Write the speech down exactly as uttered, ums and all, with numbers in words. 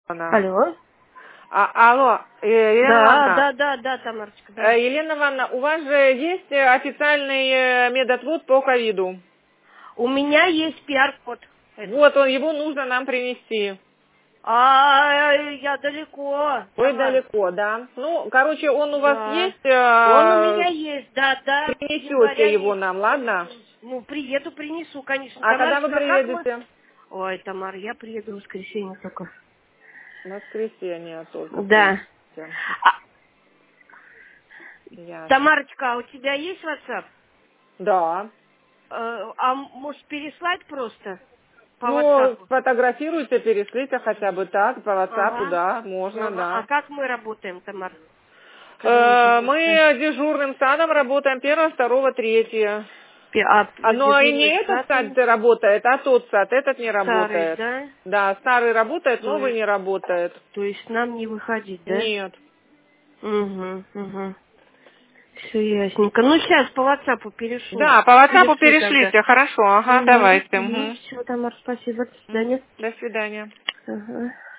Она. Алло. А, алло, э, Елена Да, Ивановна. да, да, да, Тамарочка, да. Э, Елена Ивановна, у вас же есть э, официальный э, медотвод по ковиду? У меня есть пиар-код. этот. Вот, он, его нужно нам принести. А, я далеко, Ой, Тамар. далеко, да. Ну, короче, он у вас Да. есть, Он у э, меня есть, да, да. принесете Января его есть. нам, ладно? Ну, приеду, принесу, конечно. А когда вы Тамарочка, а как мы... приедете? Ой, Тамар, я приеду в воскресенье только. В воскресенье только Да. приедете. А, Ясно. Тамарочка, а у тебя есть WhatsApp? Да. Э, а может переслать просто по Ну, WhatsApp? сфотографируйте, перешлите хотя бы так, по WhatsApp, Ага. да, можно, Ага. А да. как мы работаем, Тамар? Скажи мне, Э, пожалуйста. Мы дежурным садом работаем первое, второго, третье. Пи- А А, но и не дежурный этот сад сад работает, а тот сад, этот не старый, работает. да? Да, старый работает, То новый есть, не работает. то есть нам не выходить, да? Нет. Угу, угу. Все ясненько. Ну, сейчас по WhatsApp перешлю. Да, по WhatsApp Перешли тогда. перешлите, хорошо, ага, Угу, давайте. угу. Мгм. Все, Тамар, спасибо. До М, свидания. До свидания. Ага.